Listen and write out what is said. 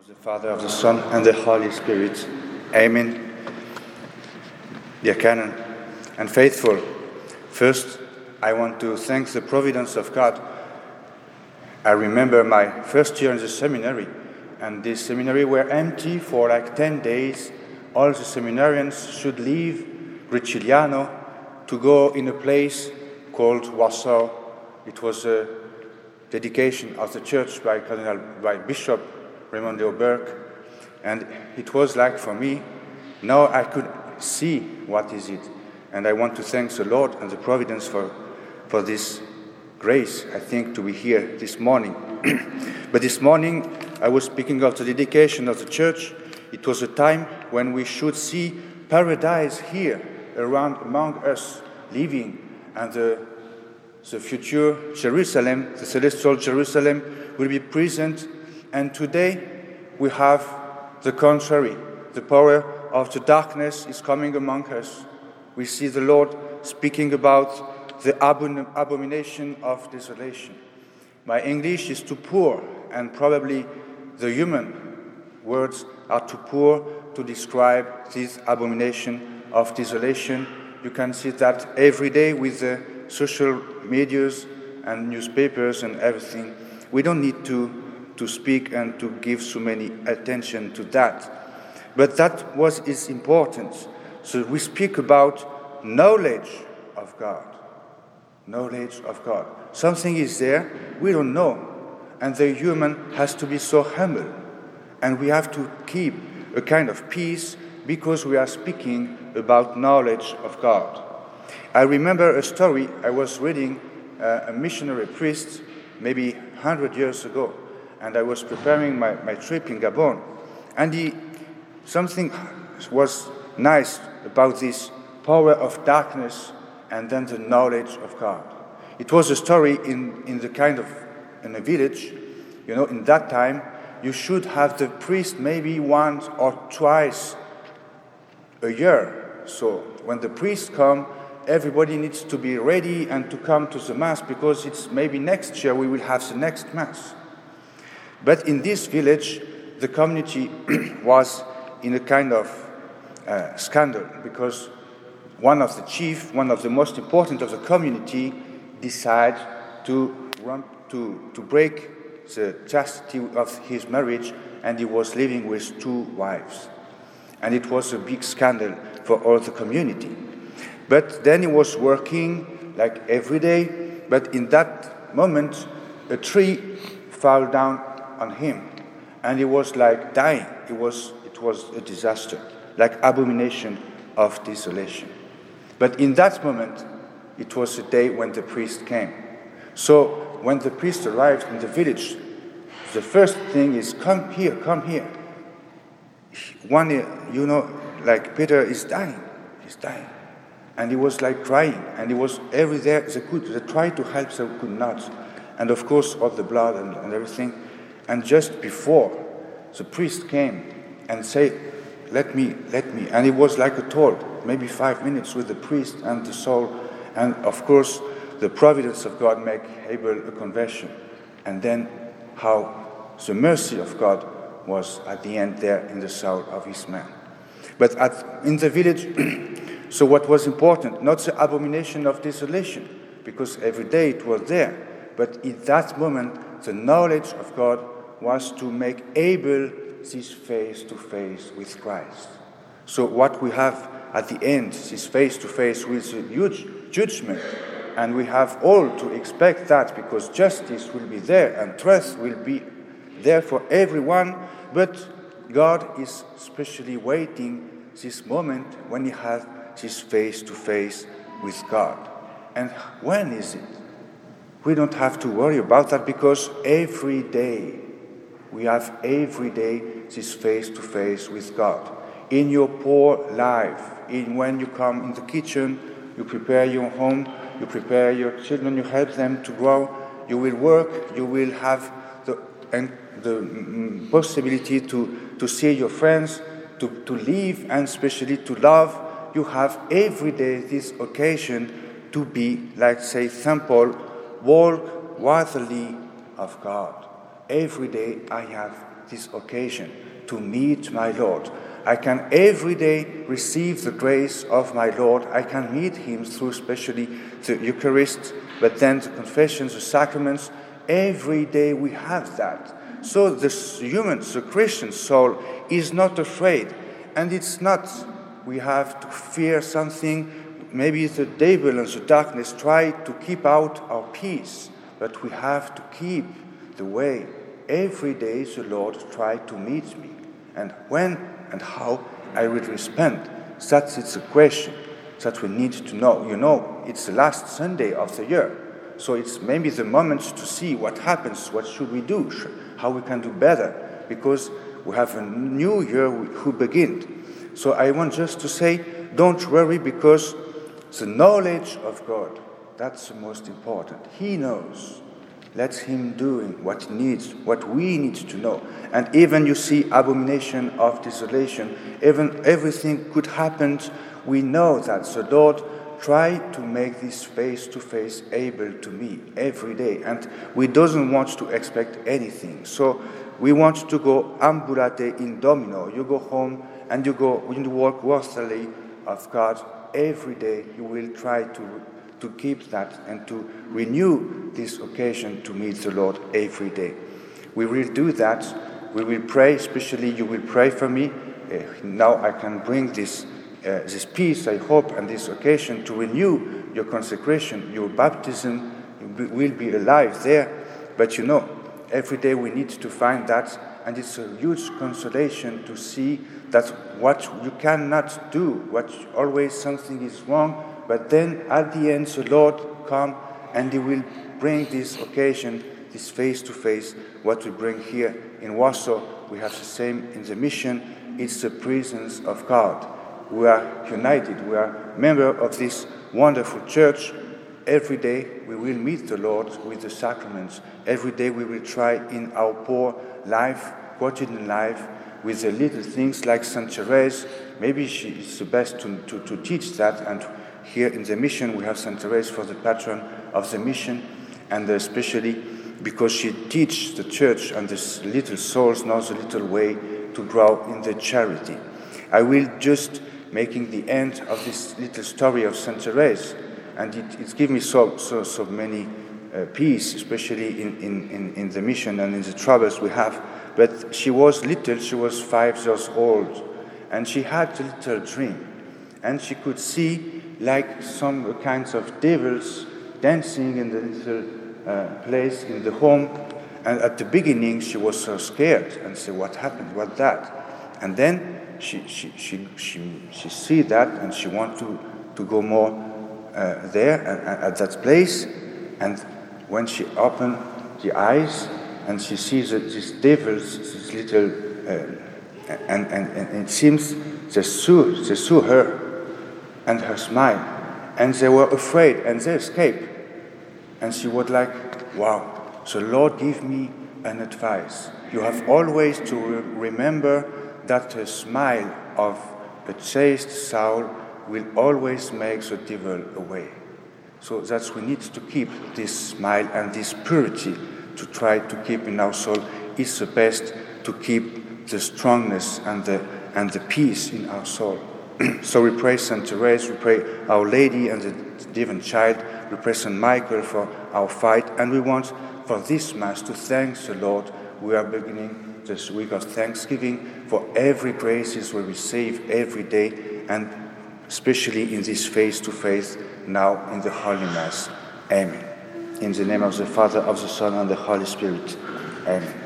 Of the Father, of the Son, and the Holy Spirit. Amen. Dear canon and faithful, first I want to thank the providence of God. I remember my first year in the seminary, and this seminary were empty for like 10 days. All the seminarians should leave Griciliano to go in a place called Warsaw. It was a dedication of the church by Bishop Raimondo Burke, and it was like for me, now I could see what is it, and I want to thank the Lord and the providence for this grace, I think, to be here this morning. But this morning I was speaking of the dedication of the church. It was a time when we should see paradise here around among us living, and the future Jerusalem, the celestial Jerusalem, will be present. And today we have the contrary. The power of the darkness is coming among us. We see the Lord speaking about the abomination of desolation. My English is too poor, and probably the human words are too poor to describe this abomination of desolation. You can see that every day with the social medias and newspapers and everything. We don't need to speak and to give so many attention to that. But that is important. So we speak about knowledge of God. Knowledge of God. Something is there, we don't know. And the human has to be so humble. And we have to keep a kind of peace because we are speaking about knowledge of God. I remember a story I was reading, a missionary priest, maybe 100 years ago, and I was preparing my trip in Gabon, and something was nice about this power of darkness and then the knowledge of God. It was a story in a village. You know, in that time, you should have the priest maybe once or twice a year. So when the priest come, everybody needs to be ready and to come to the Mass, because it's maybe next year we will have the next Mass. But in this village, the community was in a kind of scandal, because one of the most important of the community, decided to break the chastity of his marriage, and he was living with 2 wives. And it was a big scandal for all the community. But then he was working like every day, but in that moment, a tree fell down on him, and he was like dying. It was a disaster, like abomination of desolation. But in that moment, it was the day when the priest came. So when the priest arrived in the village, the first thing is, come here. Like Peter is dying. He's dying. And he was like crying, and he was everywhere. They tried to help, they could not. And of course, all the blood and everything. And just before, the priest came and said, let me. And it was like a talk, maybe 5 minutes with the priest and the soul. And of course, the providence of God make able a conversion. And then how the mercy of God was at the end there in the soul of his man. But in the village, so what was important, not the abomination of desolation, because every day it was there, but in that moment, the knowledge of God was to make able this face-to-face with Christ. So what we have at the end, this face-to-face with a huge judgment, and we have all to expect that, because justice will be there and trust will be there for everyone, but God is especially waiting this moment when he has this face-to-face with God. And when is it? We don't have to worry about that, because every day we have this face-to-face with God. In your poor life, when you come in the kitchen, you prepare your home, you prepare your children, you help them to grow, you will work, you will have the possibility to see your friends, to live, and especially to love. You have every day this occasion to be, like say St. Paul, walk worthily of God. Every day I have this occasion to meet my Lord. I can every day receive the grace of my Lord. I can meet him through especially the Eucharist, but then the confessions, the sacraments. Every day we have that. So the Christian soul is not afraid. And it's not we have to fear something. Maybe the devil and the darkness try to keep out our peace. But we have to keep the way. Every day the Lord try to meet me. And when and how I will respond. It's a question that we need to know. You know, it's the last Sunday of the year. So it's maybe the moment to see what happens, what should we do, how we can do better, because we have a new year who begins. So I want just to say, don't worry, because the knowledge of God, that's the most important. He knows. Let him doing what he needs, what we need to know. And even you see abomination of desolation, even everything could happen, we know that the Lord try to make this face-to-face able to me every day. And we doesn't want to expect anything. So we want to go ambulate in domino. You go home and you walk worthily of God every day. You will try to keep that and to renew this occasion to meet the Lord every day. We will do that. We will pray, especially you will pray for me. Now I can bring this peace, I hope, and this occasion to renew your consecration, your baptism. You will be alive there. But you know, every day we need to find that, and it's a huge consolation to see that what you cannot do, what always something is wrong, but then at the end the Lord come and he will bring this occasion, this face-to-face, what we bring here in Warsaw. We have the same in the mission. It's the presence of God. We are united. We are members of this wonderful church. Every day we will meet the Lord with the sacraments. Every day we will try in our poor life, quotidian life, with the little things like Saint Therese. Maybe she is the best to teach that. And here in the mission we have Saint Therese for the patron of the mission, and especially because she teaches the church and the little souls knows a little way to grow in the charity. I will just making the end of this little story of Saint Therese, and it gives me so many peace, especially in the mission and in the troubles we have. But she was little, she was 5 years old, and she had a little dream, and she could see like some kinds of devils dancing in the little place in the home. And at the beginning she was so scared and said, "What happened? What's that?" And then she see that, and she want to go more there at that place. And when she opened the eyes and she sees these devils, this little, and it seems they saw her and her smile, and they were afraid and they escaped. And she was like, "Wow, the Lord give me an advice. You have always to remember that the smile of a chaste soul will always make the devil away." So that's we need to keep this smile and this purity to try to keep in our soul. It's the best to keep the strongness and the peace in our soul. So we pray Saint Therese, we pray Our Lady and the Divine Child, we pray Saint Michael for our fight, and we want for this Mass to thank the Lord. We are beginning this week of Thanksgiving for every graces we receive every day, and especially in this face-to-face now in the Holy Mass. Amen. In the name of the Father, of the Son, and the Holy Spirit. Amen.